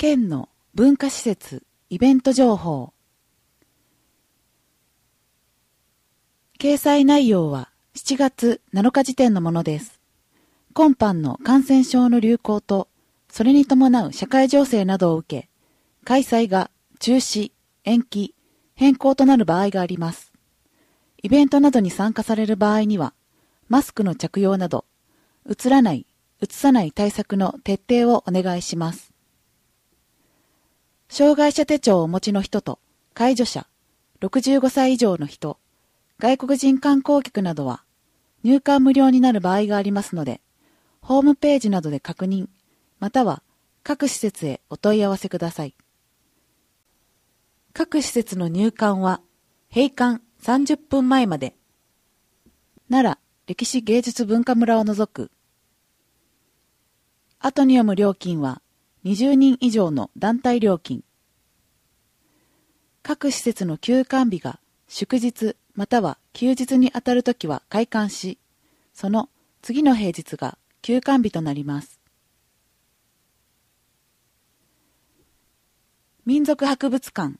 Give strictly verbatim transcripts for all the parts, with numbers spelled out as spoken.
県の文化施設イベント情報。掲載内容はしちがつなのか時点のものです。今般の感染症の流行と、それに伴う社会情勢などを受け、開催が中止、延期、変更となる場合があります。イベントなどに参加される場合には、マスクの着用など、うつらない、うつさない対策の徹底をお願いします。障害者手帳をお持ちの人と介助者、ろくじゅうごさい以上の人、外国人観光客などは入館無料になる場合がありますので、ホームページなどで確認、または各施設へお問い合わせください。各施設の入館は閉館さんじゅっぷんまえまで。奈良歴史芸術文化村を除く。後に読む料金はにじゅうにん以上の団体料金。各施設の休館日が祝日または休日にあたるときは開館し、その次の平日が休館日となります。民族博物館。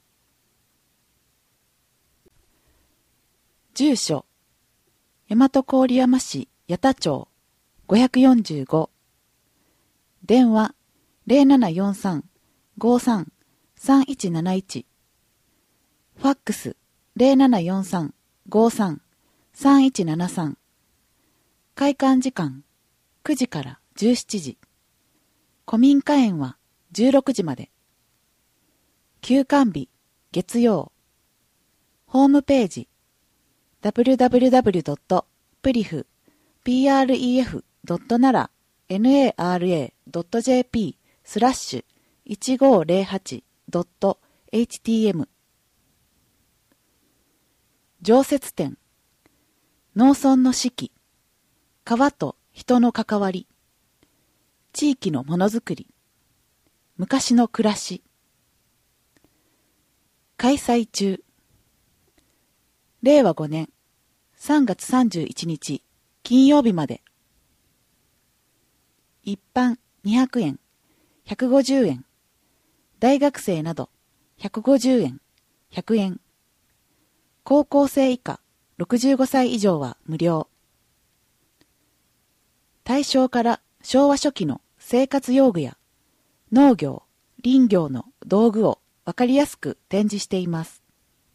住所、大和郡山市八田町ごひゃくよんじゅうご。電話ゼロななよんさん ごさん さんいちなないち。ファックスゼロななよんさん ごさん さんいちななさん。開館時間くじからじゅうしちじ。古民家園はじゅうろくじまで。休館日月曜。ホームページ ダブリュダブリュダブリュドットプリフ ピーアールイーエフ ドット ナラ ナラ ドット ジェーピー スラッシュ いちごーぜろはち ドット エイチティーエム。常設展農村の四季、川と人の関わり、地域のものづくり、昔の暮らし。開催中。れいわごねんさんがつさんじゅういちにち金曜日まで。一般にひゃくえん、ひゃくごじゅうえん。大学生などひゃくごじゅうえん、ひゃくえん。高校生以下ろくじゅうごさい以上は無料。大正から昭和初期の生活用具や農業、林業の道具をわかりやすく展示しています。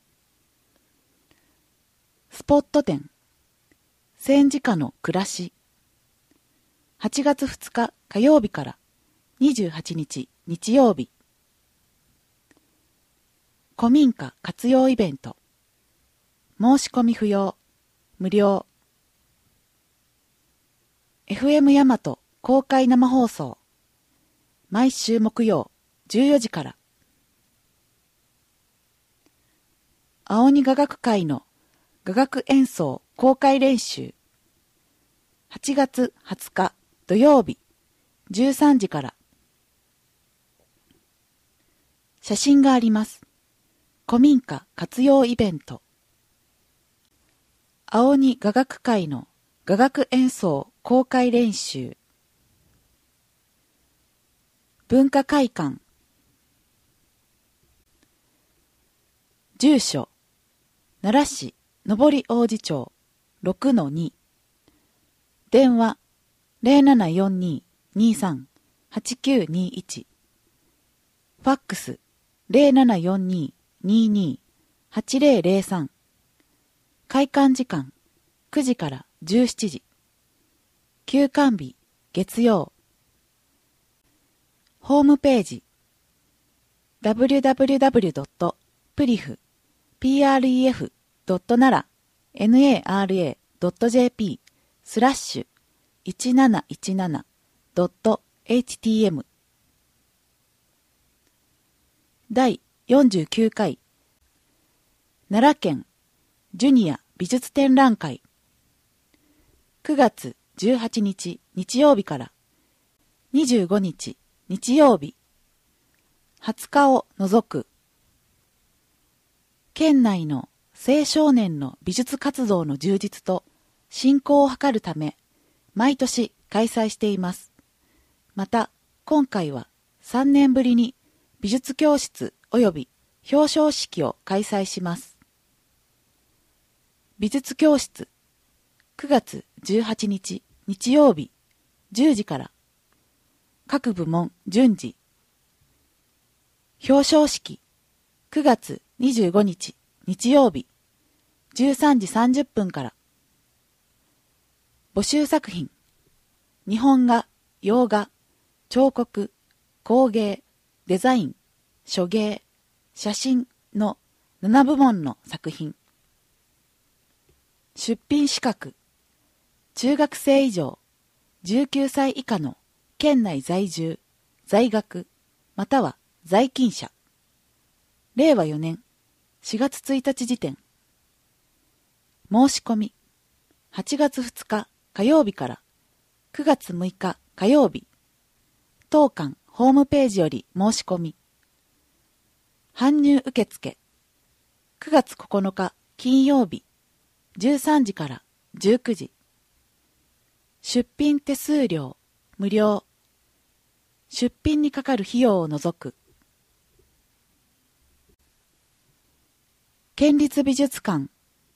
スポット展戦時下の暮らし。はちがつふつか火曜日からにじゅうはちにち日曜日。古民家活用イベント。申し込み不要、無料。エフエム 大和公開生放送。毎週木曜じゅうよじから。青鬼雅楽会の雅楽演奏公開練習。はちがつはつか土曜日じゅうさんじから。写真があります。古民家活用イベント。青鬼雅楽会の雅楽演奏公開練習。文化会館。住所奈良市上り王子町 ろくのに。電話ゼロななよんに にさん はちきゅうにいち。ファックスゼロななよんに にに はちゼロゼロさん。開館時間くじからじゅうしちじ。休館日月曜。ホームページ ダブリュダブリュダブリュドットプリフ ピーアールイーエフ ドット ナラ ナラ ドット ジェーピー スラッシュ いちなないちなな ドット エイチティーエム。 第よんじゅうきゅうかい奈良県ジュニア美術展覧会。くがつじゅうはちにち日曜日からにじゅうごにち日曜日。はつかを除く。県内の青少年の美術活動の充実と振興を図るため、毎年開催しています。また、今回はさんねんぶりに美術教室及び表彰式を開催します。美術教室くがつじゅうはちにち日曜日じゅうじから各部門順次。表彰式くがつにじゅうごにち日曜日じゅうさんじさんじゅっぷんから。募集作品日本画、洋画、彫刻、工芸、デザイン、書芸、写真のななぶもんの作品。出品資格中学生以上じゅうきゅうさい以下の県内在住、在学、または在勤者。れいわよねんしがつついたち時点。申し込みはちがつふつか火曜日からくがつむいか火曜日。当館ホームページより申し込み。搬入受付くがつここのか金曜日じゅうさんじからじゅうくじ。出品手数料無料。出品にかかる費用を除く。県立美術館。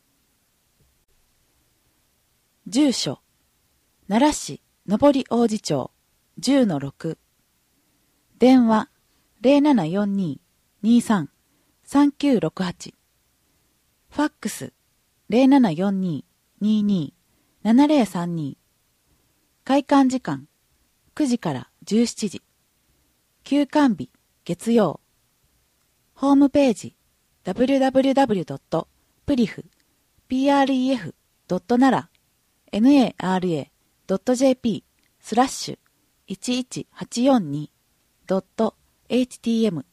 住所奈良市上大路町 じゅうのろく。電話 ゼロななよんに にさん さんきゅうろくはち。ファックス ゼロななよんに にに ななゼロさんに。開館時間くじからじゅうしちじ。休館日月曜。ホームページ ダブリュダブリュダブリュドットプリフ ドットナラ ドットジェーピー スラッシュいちいちはちよんに ドット エイチティーエム。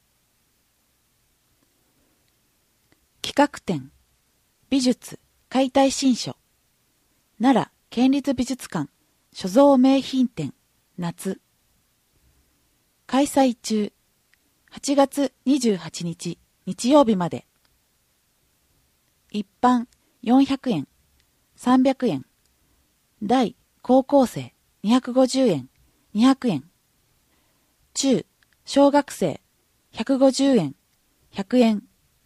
企画展美術解体新書奈良県立美術館所蔵名品展夏。開催中はちがつにじゅうはちにち日曜日まで。一般よんひゃくえんさんびゃくえん。大高校生にひゃくごじゅうえんにひゃくえん。中小学生ひゃくごじゅうえんひゃくえん。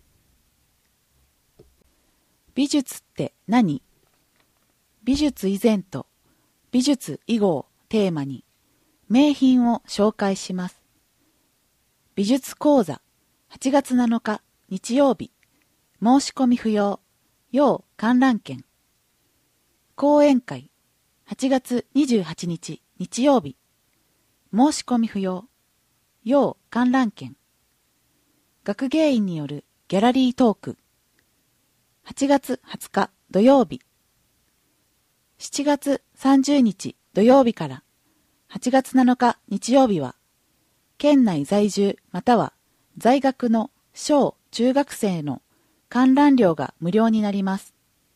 美術って何？美術以前と美術以後をテーマに名品を紹介します。美術講座はちがつなのか日曜日。申し込み不要。要観覧券。講演会はちがつにじゅうはちにち日曜日。申し込み不要。要観覧券。学芸員によるギャラリートークはちがつはつか土曜日。しちがつさんじゅうにち土曜日からはちがつなのか日曜日は県内在住または在学の小中学生の観覧料が無料になります。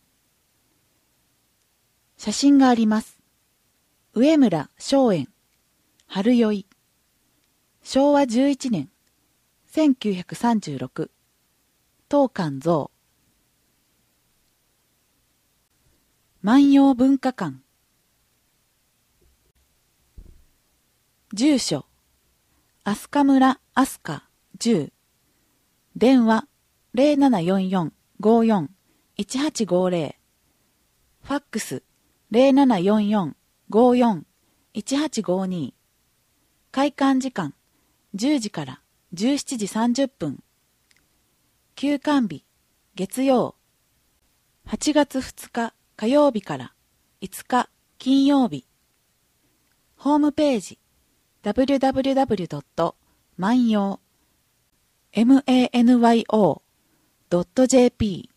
写真があります。上村松園春酔いしょうわじゅういちねんせんきゅうひゃくさんじゅうろく。当館像万葉文化館。住所飛鳥村飛鳥じゅう。電話 ゼロななよんよん ごーよん いちはちごーゼロ。ファックス ゼロななよんよん ごーよん いちはちごーに。開館時間じゅうじからじゅうしちじさんじゅっぷん。休館日月曜。はちがつふつか火曜日からいつか金曜日。ホームページ ダブリュダブリュダブリュドット万葉 ドットジェーピー。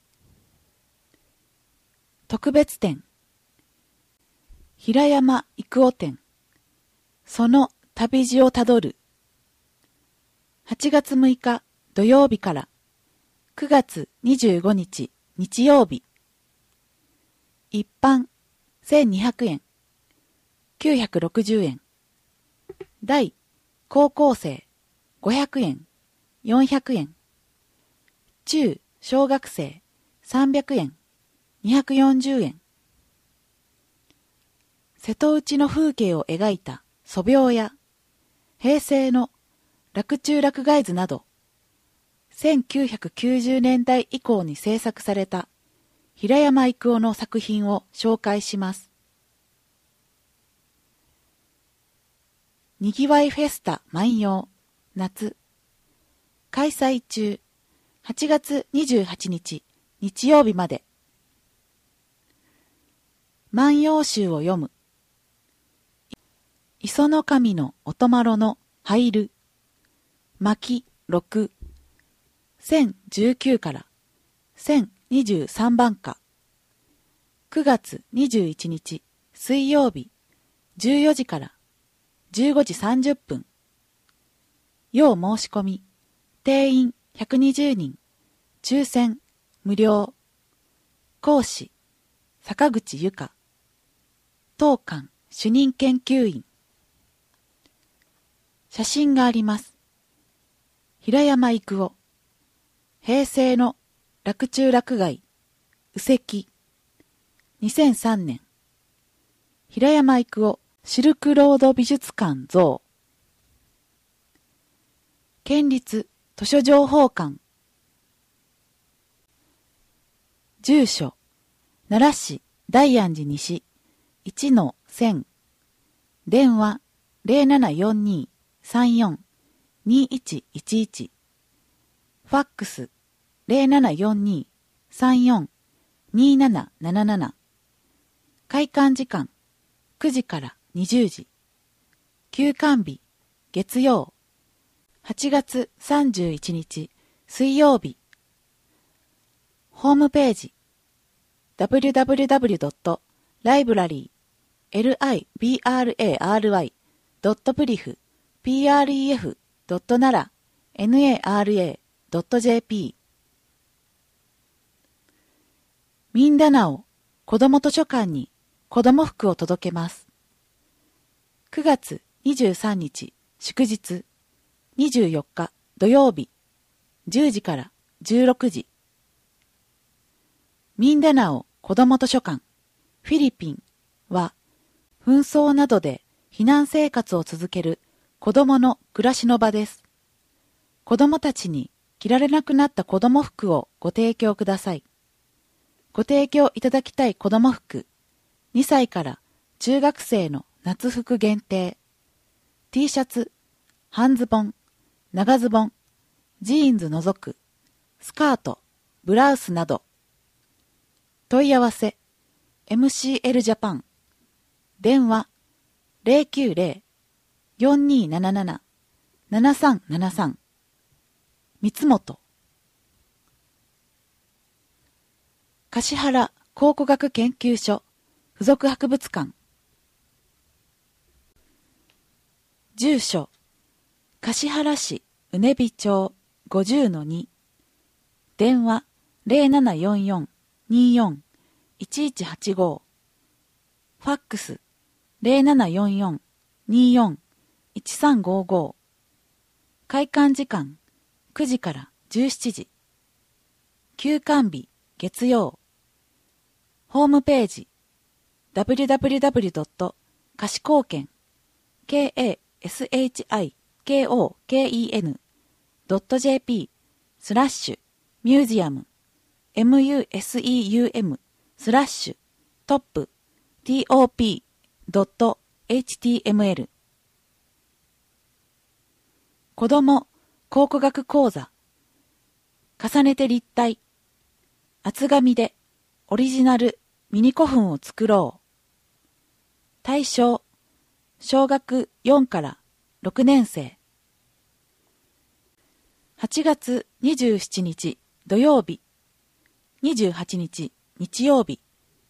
特別展平山郁夫展その旅路をたどるはちがつむいか土曜日からくがつにじゅうごにち日曜日。一般せんにひゃくえんきゅうひゃくろくじゅうえん。大高校生ごひゃくえんよんひゃくえん。中小学生さんびゃくえんにひゃくよんじゅうえん。瀬戸内の風景を描いた素描や平成の洛中洛外図など、せんきゅうひゃくきゅうじゅうねんだい以降に制作された平山郁夫の作品を紹介します。にぎわいフェスタ万葉夏開催中はちがつにじゅうはちにち日曜日まで。万葉集を読む。磯の神のおとまろの入る巻ろくせんじゅうきゅうからせんにじゅうさんばんかくがつにじゅういちにち水曜日じゅうよじからじゅうごじさんじゅっぷん。要申し込み定員ひゃくにじゅうにん抽選無料。講師坂口由香当館主任研究員。写真があります。平山郁夫平成の洛中洛外右石にせんさんねん平山郁夫シルクロード美術館像県立図書情報館住所奈良市大安寺西 いちのせん 電話 ゼロななよんに さんよん にいちいちいち ファックス ゼロななよんに さんよん になななななな 開館時間くじからにじゅうじ休館日月曜はちがつさんじゅういちにち水曜日ホームページ ダブリュダブリュダブリュドットライブラリー ドットプリフ ピーアールイーエフ ドットナラ ナラ ドットジェーピー ミンダナオ子ども図書館に子ども服を届けます。くがつにじゅうさんにち祝日にじゅうよっか土曜日じゅうじからじゅうろくじミンダナオ子ども図書館フィリピンは紛争などで避難生活を続ける子どもの暮らしの場です。子どもたちに着られなくなった子ども服をご提供ください。ご提供いただきたい子ども服にさいから中学生の夏服限定 T シャツ、半ズボン、長ズボン、ジーンズ除く、スカート、ブラウスなど問い合わせ エムシーエル ジャパン電話 ゼロきゅうゼロ よんにーなななな ななさんななさん 三本橿原考古学研究所附属博物館住所橿原市うねび町 ごじゅうのに 電話 ゼロななよんよん にーよん いちいちはちご ファックス ゼロななよんよん にーよん いちさんごご 開館時間くじからじゅうしちじ休館日月曜ホームページ ダブリュダブリュダブリュドットかしこうけん ケーエーエスエイチアイケーオーケーイーエヌ ドットジェーピー スラッシュミュージアム ミュージアム スラッシュトップ トップ ドット エイチティーエムエル 子ども考古学講座重ねて立体厚紙でオリジナルミニ古墳を作ろう対象小学よんからろくねんせいはちがつにじゅうしちにち土曜日にじゅうはちにち日曜日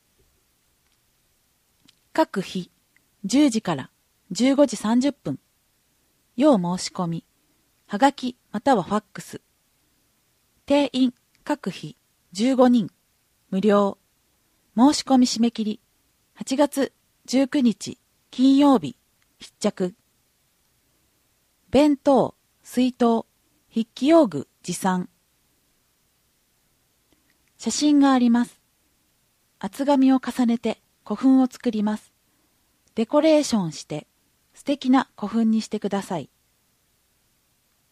各日じゅうじからじゅうごじさんじゅっぷん要申し込みはがきまたはファックス定員各日じゅうごにん無料申し込み締め切りはちがつじゅうくにち金曜日必着弁当、水筒、筆記用具持参写真があります厚紙を重ねて古墳を作りますデコレーションして素敵な古墳にしてください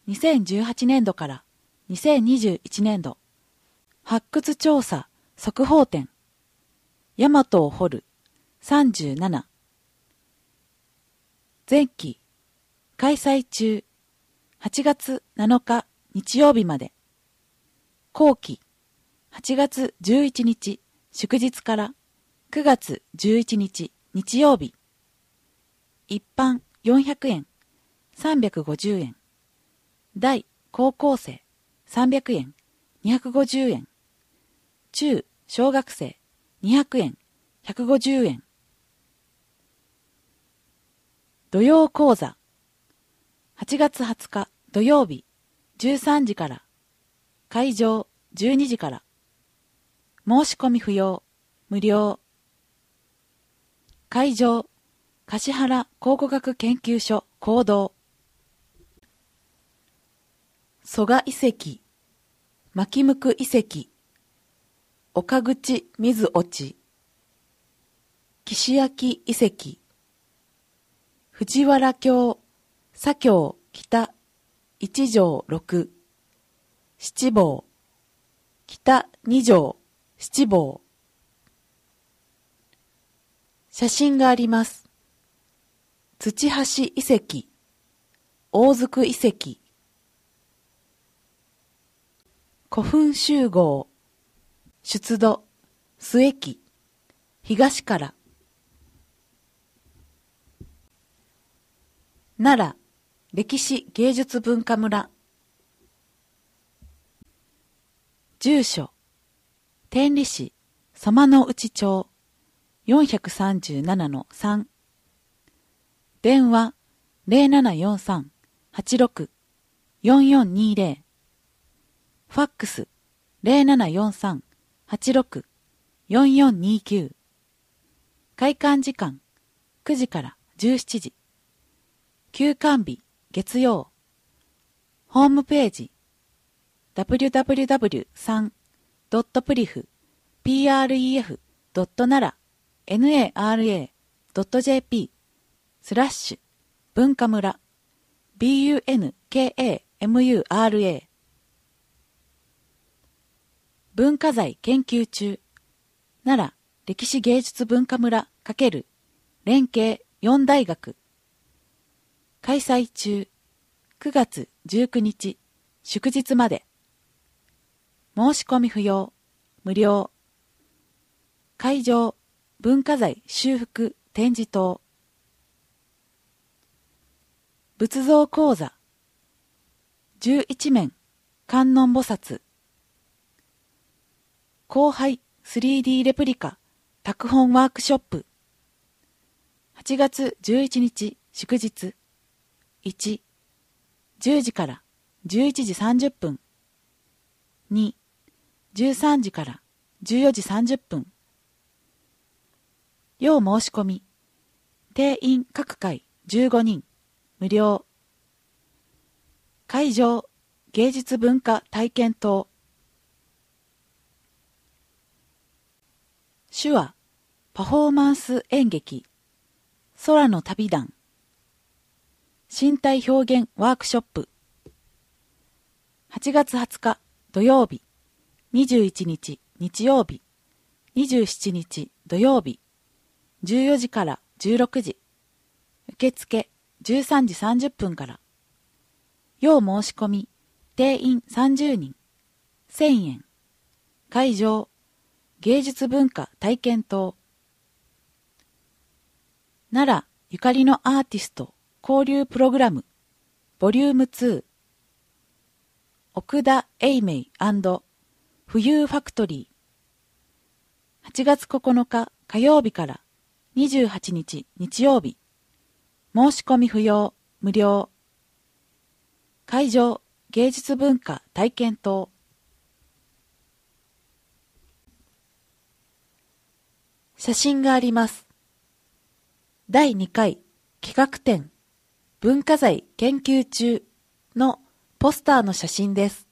にせんじゅうはちねんどからにせんにじゅういちねんど発掘調査速報展大和を掘るさんじゅうなな前期開催中はちがつなのか日曜日まで後期はちがつじゅういちにち祝日からくがつじゅういちにち日曜日一般よんひゃくえんさんびゃくごじゅうえん大高校生さんびゃくえんにひゃくごじゅうえん中小学生にひゃくえんひゃくごじゅうえん土曜講座はちがつはつか土曜日じゅうさんじから会場じゅうにじから申し込み不要無料会場橿原考古学研究所講堂蘇我遺跡牧向遺跡岡口水落ち岸焼遺跡藤原京左京北一条六七坊北二条七坊写真があります。土橋遺跡大宿遺跡古墳集合出土末期東から奈良歴史芸術文化村住所天理市様の内町 よんさんななのさん 電話 ゼロななよんさん はちろく よんよんにゼロファックス ゼロななよんさん はちろく よんよんにきゅう開館時間くじからじゅうしちじ休館日月曜ホームページ ダブリューダブリューダブリューさん ドットプリフ ピーアールイーエフ ドットナラ ナラ ドット ジェーピー スラッシュ文化村 ビーユーエヌケーエーエムユーアールエー 文化財研究中奈良歴史芸術文化村×連携よん大学開催中くがつじゅうくにち祝日まで申し込み不要無料会場文化財修復展示棟仏像講座じゅういちめん観音菩薩後輩 スリーディー レプリカ拓本ワークショップはちがつじゅういちにち祝日いち、じゅうじからじゅういちじさんじゅっぷんに、じゅうさんじからじゅうよじさんじゅっぷん要申し込み定員各回じゅうごにん無料会場芸術文化体験棟手話パフォーマンス演劇空の旅団身体表現ワークショップはちがつはつか土曜日にじゅういちにち日曜日にじゅうしちにち土曜日じゅうよじからじゅうろくじ受付じゅうさんじさんじゅっぷんから要申し込み定員さんじゅうにんせんえん会場芸術文化体験棟奈良ゆかりのアーティスト交流プログラムボリュームツー奥田永明&浮遊ファクトリーはちがつここのか火曜日からにじゅうはちにち日曜日申し込み不要無料会場芸術文化体験棟写真があります。だいにかい企画展文化財研究中のポスターの写真です。